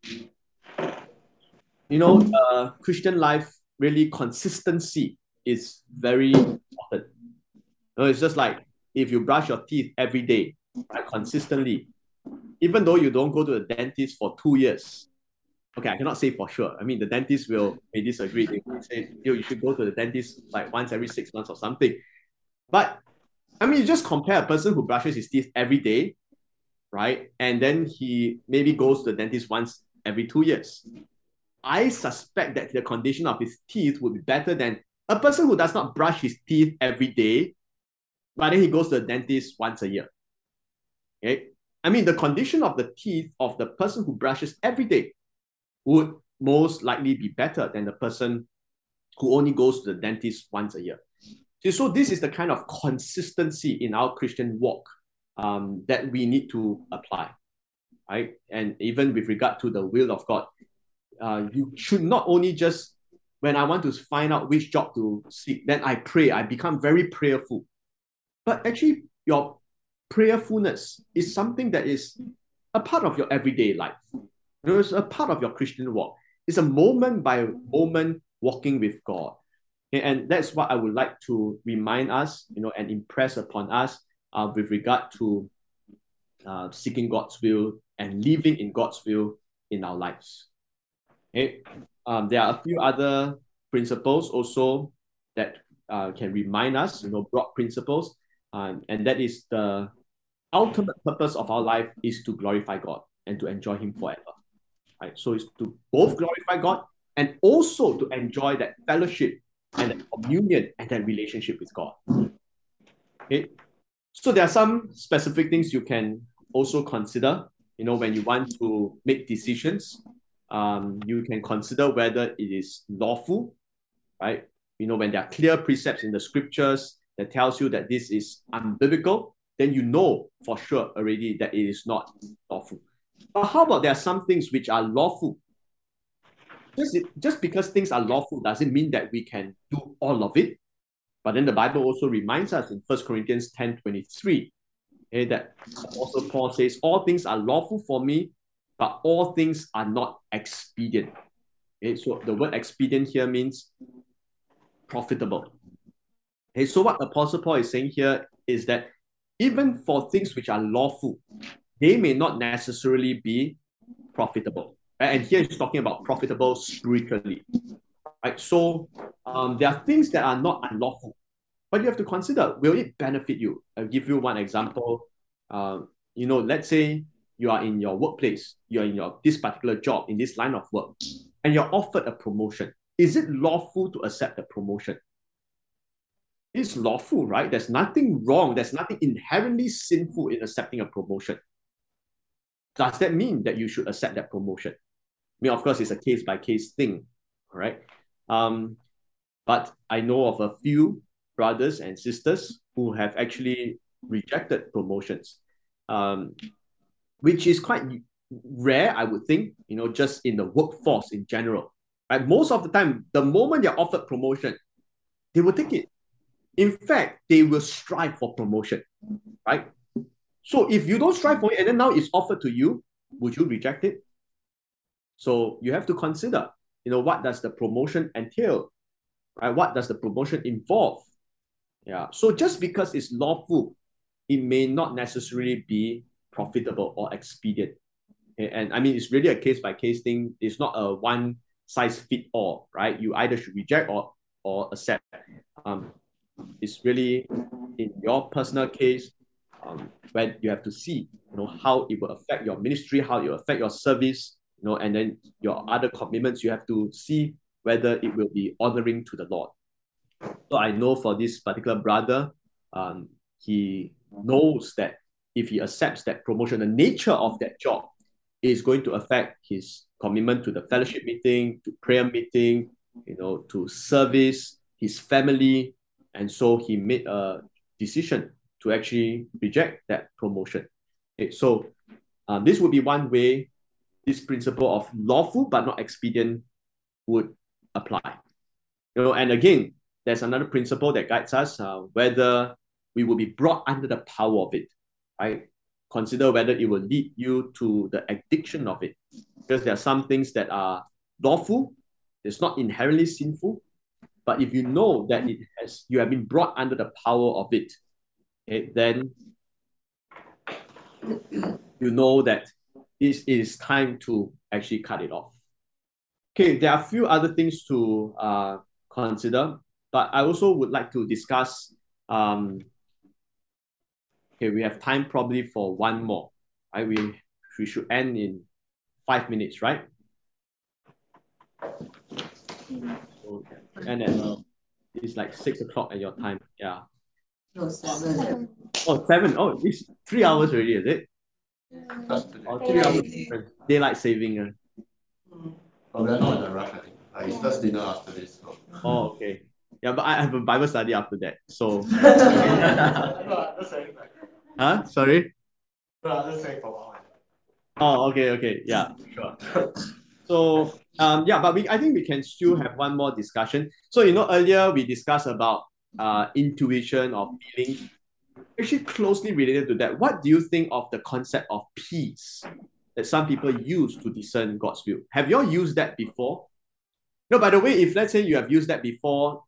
Christian life, really, consistency is very important. It's just like if you brush your teeth every day, right, consistently, even though you don't go to the dentist for 2 years, okay, I cannot say for sure. I mean, the dentist may disagree. They will say, you should go to the dentist like once every 6 months or something. But I mean, you just compare a person who brushes his teeth every day, right? And then he maybe goes to the dentist once every 2 years. I suspect that the condition of his teeth would be better than a person who does not brush his teeth every day, but then he goes to the dentist once a year. Okay? I mean, the condition of the teeth of the person who brushes every day would most likely be better than the person who only goes to the dentist once a year. So this is the kind of consistency in our Christian walk that we need to apply, right? And even with regard to the will of God, you should not only just, when I want to find out which job to seek, then I pray, I become very prayerful. But actually, your prayerfulness is something that is a part of your everyday life. It's a part of your Christian walk. It's a moment by moment walking with God. Okay, and that's what I would like to remind us, and impress upon us with regard to seeking God's will and living in God's will in our lives. Okay, there are a few other principles also that can remind us, broad principles, and that is the ultimate purpose of our life is to glorify God and to enjoy Him forever. Right? So it's to both glorify God and also to enjoy that fellowship and that communion and that relationship with God. Okay, so there are some specific things you can also consider. When you want to make decisions, you can consider whether it is lawful, right? When there are clear precepts in the scriptures that tells you that this is unbiblical, then you know for sure already that it is not lawful. But how about there are some things which are lawful? Just because things are lawful doesn't mean that we can do all of it. But then the Bible also reminds us in 1 Corinthians 10:23, that Apostle Paul says, all things are lawful for me, but all things are not expedient. Okay, so the word expedient here means profitable. Okay, so what Apostle Paul is saying here is that even for things which are lawful, they may not necessarily be profitable. And here he's talking about profitable spiritually. Right? So there are things that are not unlawful, but you have to consider, will it benefit you? I'll give you one example. Let's say you are in your workplace, you're in this particular job, in this line of work, and you're offered a promotion. Is it lawful to accept the promotion? It's lawful, right? There's nothing wrong. There's nothing inherently sinful in accepting a promotion. Does that mean that you should accept that promotion? I mean, of course, it's a case-by-case thing, all right? But I know of a few brothers and sisters who have actually rejected promotions, which is quite rare, I would think, just in the workforce in general. Right? Most of the time, the moment they're offered promotion, they will take it. In fact, they will strive for promotion, right? So if you don't strive for it and then now it's offered to you, would you reject it? So you have to consider, what does the promotion entail? Right? What does the promotion involve? Yeah. So just because it's lawful, it may not necessarily be profitable or expedient. Okay? And I mean, it's really a case-by-case thing. It's not a one-size-fits-all, right? You either should reject or accept. It's really in your personal case, when you have to see, how it will affect your ministry, how it will affect your service, and then your other commitments, you have to see whether it will be honoring to the Lord. So I know for this particular brother, he knows that if he accepts that promotion, the nature of that job is going to affect his commitment to the fellowship meeting, to prayer meeting, to service, his family. And so he made a decision to actually reject that promotion. Okay, so this would be one way this principle of lawful but not expedient would apply. And again, there's another principle that guides us, whether we will be brought under the power of it, right? Consider whether it will lead you to the addiction of it. Because there are some things that are lawful, it's not inherently sinful, but if you know that you have been brought under the power of it, okay, then you know that it is time to actually cut it off. Okay, there are a few other things to consider, but I also would like to discuss. Okay, we have time probably for one more. Right? We should end in 5 minutes, right? Okay. And then it's like 6 o'clock at your time. Yeah. No, 7. Oh, 7. Oh, it's 3 hours already, is it? Oh, 3 hours difference. Daylight saving. Oh, we're not in a rush, I think. It's just dinner after this. So. Oh, okay. Yeah, but I have a Bible study after that. So. Huh? Sorry? Oh, okay. Yeah, sure. So, yeah, but I think we can still have one more discussion. So, earlier we discussed about intuition or feelings. Actually, closely related to that, what do you think of the concept of peace that some people use to discern God's will? Have you all used that before? No, by the way, if let's say you have used that before,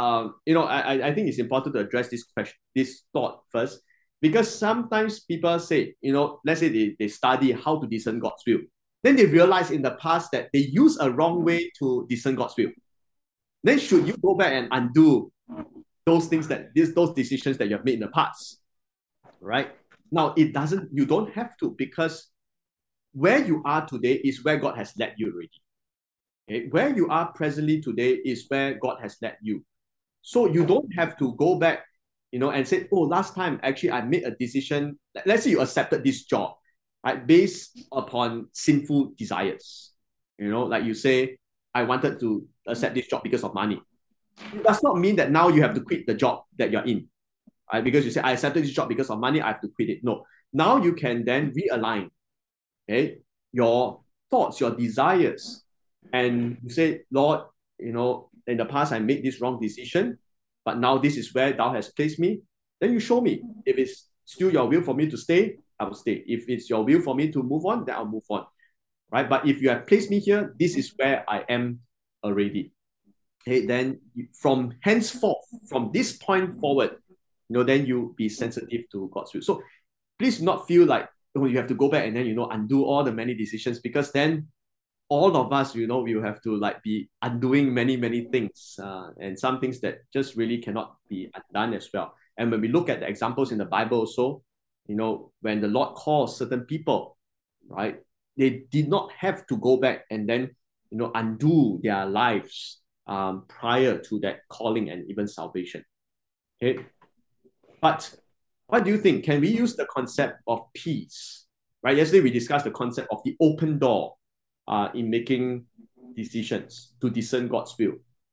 I think it's important to address this question, this thought first, because sometimes people say, let's say they study how to discern God's will. Then they realize in the past that they use a wrong way to discern God's will. Then should you go back and undo those things those decisions that you have made in the past? Right? Now, you don't have to, because where you are today is where God has led you already. Okay? Where you are presently today is where God has led you. So you don't have to go back, and say, oh, last time actually I made a decision. Let's say you accepted this job, right, based upon sinful desires. Like you say, I wanted to accept this job because of money. It does not mean that now you have to quit the job that you're in. Right? Because you say, I accepted this job because of money, I have to quit it. No. Now you can then realign, okay, your thoughts, your desires. And you say, Lord, in the past I made this wrong decision, but now this is where thou hast placed me. Then you show me. If it's still your will for me to stay, I will stay. If it's your will for me to move on, then I'll move on. Right? But if you have placed me here, this is where I am already. Okay, then from henceforth, from this point forward, then you be sensitive to God's will. So please not feel like you have to go back and then undo all the many decisions, because then all of us we will have to be undoing many things, and some things that just really cannot be undone as well. And when we look at the examples in the Bible also, when the Lord calls certain people, right, they did not have to go back and then undo their lives prior to that calling and even salvation. Okay. But what do you think? Can we use the concept of peace? Right? Yesterday we discussed the concept of the open door in making decisions to discern God's will.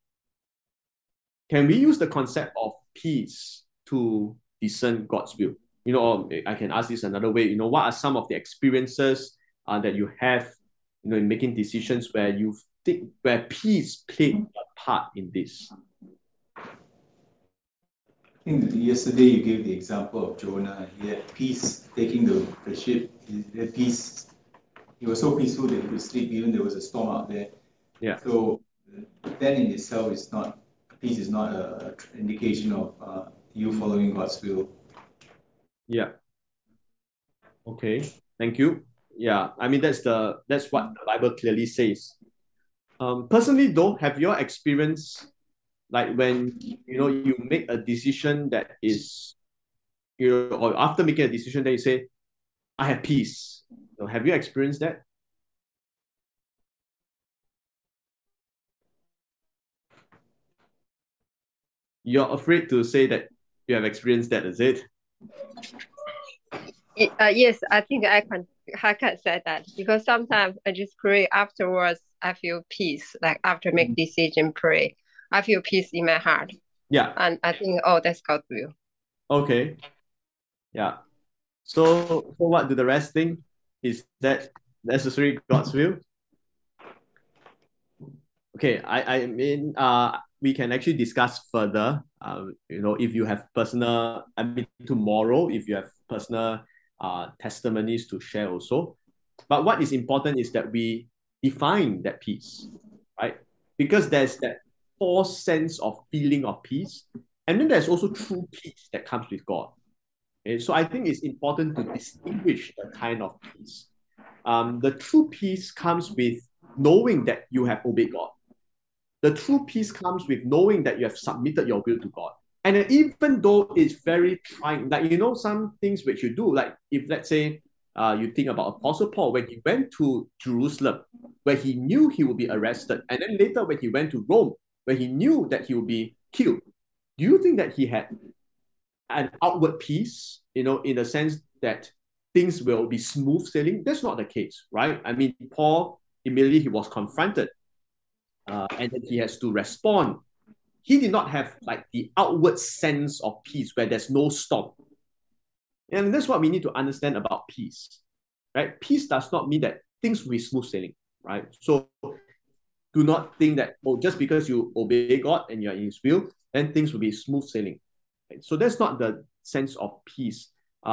Can we use the concept of peace to discern God's will? I can ask this another way. What are some of the experiences that you have, in making decisions where you think where peace played a part in this? I think yesterday you gave the example of Jonah. He had peace taking the ship. He had peace. He was so peaceful that he could sleep even there was a storm out there. Yeah. So that in itself peace is not an indication of you following God's will. Yeah. Okay. Thank you. Yeah. I mean, that's what the Bible clearly says. Personally though, have you experienced when you make a decision that is, or after making a decision that you say, I have peace. Have you experienced that? You're afraid to say that you have experienced that, is it? Yes, I think I can say that, because sometimes I just pray afterwards. I feel peace. Like after make decision, pray, I feel peace in my heart. Yeah. And I think, oh, that's God's will. Okay. Yeah. So what do the rest think? Is that necessarily God's will? Okay, I mean, we can actually discuss further. If you have personal, tomorrow, if you have personal testimonies to share also. But what is important is that we define that peace, right? Because there's that false sense of feeling of peace, and then there's also true peace that comes with God. Okay? So I think it's important to distinguish the kind of peace. The true peace comes with knowing that you have obeyed God. The true peace comes with knowing that you have submitted your will to God. And then even though it's very trying, like, some things which you do, like if, let's say, you think about Apostle Paul, when he went to Jerusalem, where he knew he would be arrested, and then later when he went to Rome, where he knew that he would be killed, do you think that he had an outward peace, in the sense that things will be smooth sailing? That's not the case, right? I mean, Paul, immediately he was confronted, and then he has to respond. He did not have like the outward sense of peace where there's no storm. And that's what we need to understand about peace, right? Peace does not mean that things will be smooth sailing, right? So do not think that, just because you obey God and you're in His will, then things will be smooth sailing. Right? So that's not the sense of peace.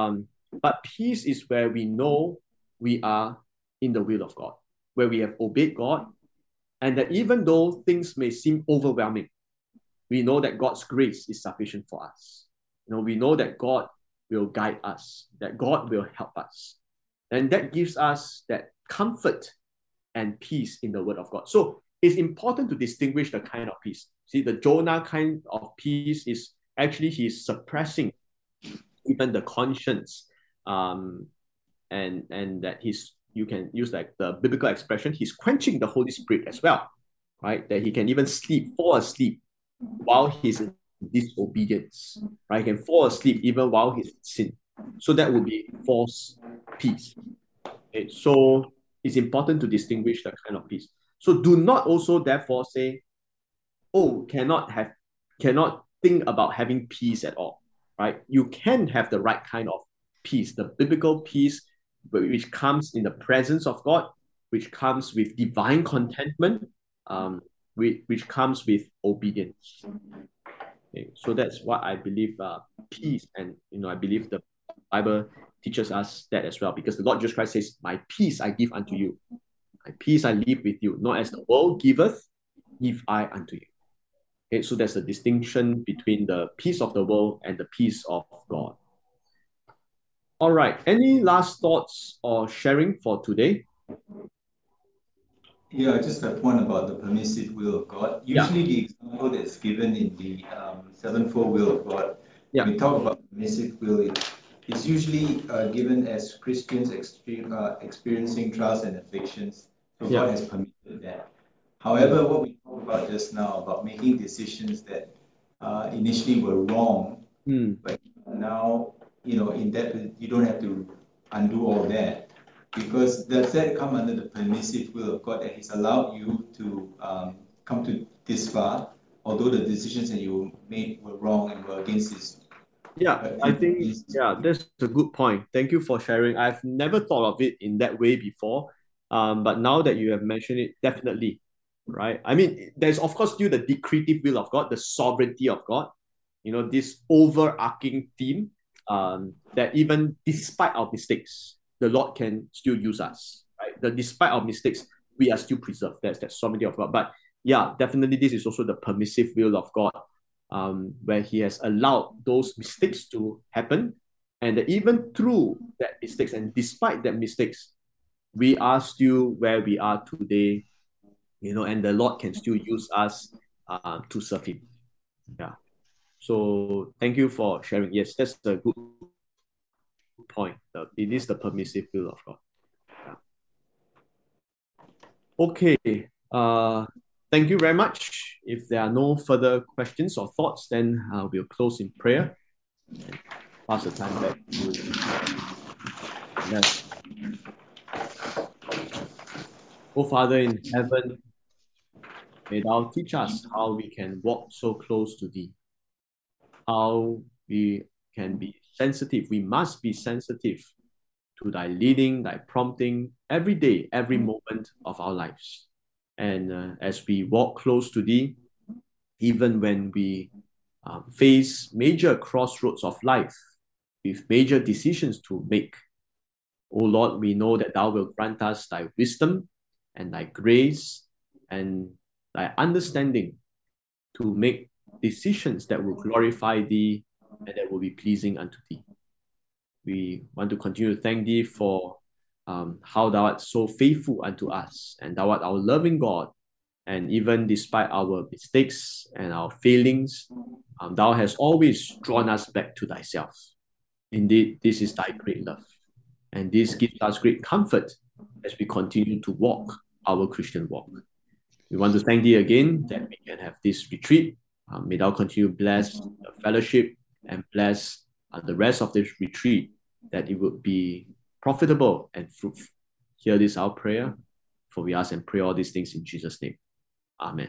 But peace is where we know we are in the will of God, where we have obeyed God, and that even though things may seem overwhelming, we know that God's grace is sufficient for us. We know that God will guide us, that God will help us. And that gives us that comfort and peace in the word of God. So it's important to distinguish the kind of peace. See, the Jonah kind of peace is actually he's suppressing even the conscience, and that you can use like the biblical expression, he's quenching the Holy Spirit as well, right? That he can even fall asleep while he's in disobedience, right? He can fall asleep even while he's in sin. So that would be false peace. Okay? So it's important to distinguish the kind of peace. So do not also therefore say, cannot think about having peace at all, right? You can have the right kind of peace, the biblical peace, which comes in the presence of God, which comes with divine contentment, which comes with obedience. Okay, so that's what I believe peace, and I believe the Bible teaches us that as well, because the Lord Jesus Christ says, "My peace I give unto you, my peace I leave with you, not as the world giveth, give I unto you." Okay, so there's a distinction between the peace of the world and the peace of God. All right, any last thoughts or sharing for today? Yeah, just that one about the permissive will of God. Usually the example that's given in the sevenfold will of God, when we talk about permissive will, it's usually given as Christians experiencing trials and afflictions. So God has permitted that. However, what we talked about just now, about making decisions that initially were wrong, but now, in that, you don't have to undo all that. Because does that come under the permissive will of God, that He's allowed you to come to this far, although the decisions that you made were wrong and were against His? I think that's a good point. Thank you for sharing. I've never thought of it in that way before, but now that you have mentioned it, definitely, right? I mean, there's of course still the decretive will of God, the sovereignty of God. This overarching theme, that even despite our mistakes, the Lord can still use us, right? Despite our mistakes, we are still preserved. That's that sovereignty of God. But yeah, definitely this is also the permissive will of God, where He has allowed those mistakes to happen, and that even through that mistakes and despite that mistakes, we are still where we are today, and the Lord can still use us to serve Him. Yeah. So thank you for sharing. Yes, that's a good point. It is the permissive will of God. Yeah. Okay. Thank you very much. If there are no further questions or thoughts, then we'll close in prayer and pass the time back to you. Yes. Oh, Father in heaven, may Thou teach us how we can walk so close to Thee, how we can be sensitive. We must be sensitive to Thy leading, Thy prompting every day, every moment of our lives. And as we walk close to Thee, even when we face major crossroads of life with major decisions to make, oh Lord, we know that Thou will grant us Thy wisdom and Thy grace and Thy understanding to make decisions that will glorify Thee and that will be pleasing unto Thee. We want to continue to thank Thee for how thou art so faithful unto us, and thou art our loving God. And even despite our mistakes and our failings, thou hast always drawn us back to thyself. Indeed, this is thy great love. And this gives us great comfort as we continue to walk our Christian walk. We want to thank thee again that we can have this retreat. May thou continue to bless the fellowship and bless the rest of this retreat, that it would be profitable and fruitful. Hear this our prayer, for we ask and pray all these things in Jesus' name. Amen.